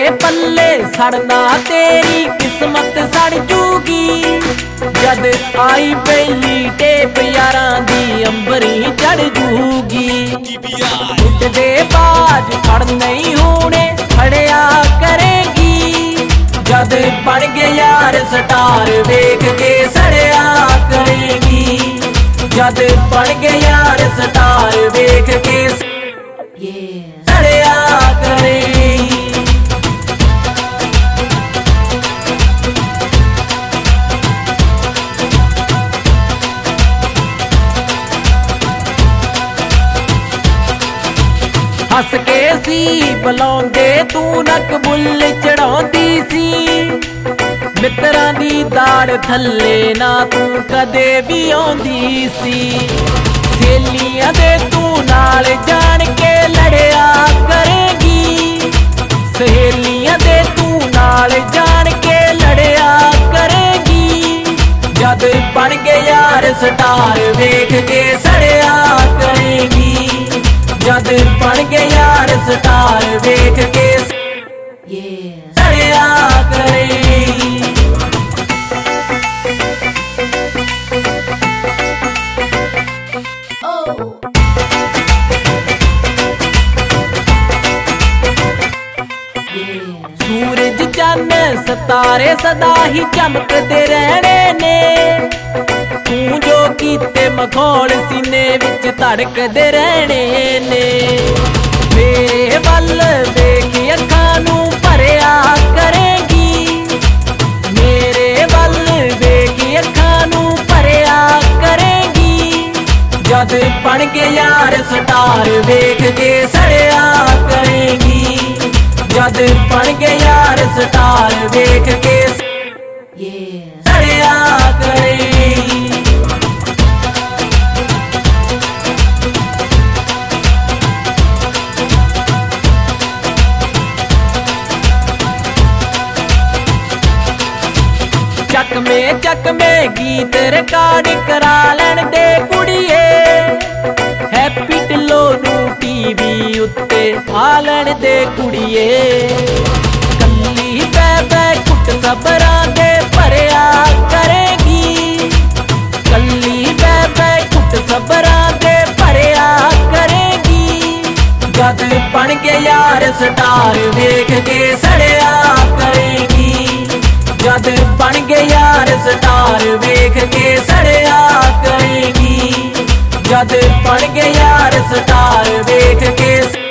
पल्ले सड़ना तेरी किस्मत सड़ जूगी। जद आई पहली टेप यारां दी अंबरी चढ़ जूगी। उठदे बाज फड़ नहीं होने खड़िया करेगी। जद बन गए यार स्टार वेख के सड़िया करेगी। जद बन गए यार स्टार वेख के सड़िया करेगी। हस के सी बुलाउंदे तू नक बुल चढ़ाउंदी सी। मित्रां दी दाड़ थल्ले ना तू कदे भी आउंदी सी। सहेलियां दे तू नाल जान के लड़िया करेगी। सहेलियां दे तू नाल जान के लड़िया करेगी। जद बन गए यार स्टार वेख के सड़िया करेगी। जद बन गए यार स्टार वेख के सड़िया करेगी। सूरज चन्न सितारे सदा ही चमकते रहने ने। तू जो कीते मखौल सीने विच धड़कदे रहने ने। मेरे वल वेख अखां नूं भरिया करेगी। मेरे वल वेख अखां नूं भरिया करेगी। जद बन गए यार स्टार वेख के सड़िया करेगी। जद बन गए यार स्टार वेख के सड़िया करेगी। चकमे गीत रिकॉर्ड करा लैण दे कुड़िए। हैप्पी ढिल्लों नूं टीवी उत्ते आ लैण दे कुड़िए। कल्ली बै कुट सबरां दे भरिया करेगी। कल्ली बै कुट सबरां दे भरिया करेगी। जद बन गए यार स्टार वेख के सड़िया करेगी। जद बन गए यार स्टार वेख के सड़िया करेगी। जद बन गए यार स्टार वेख के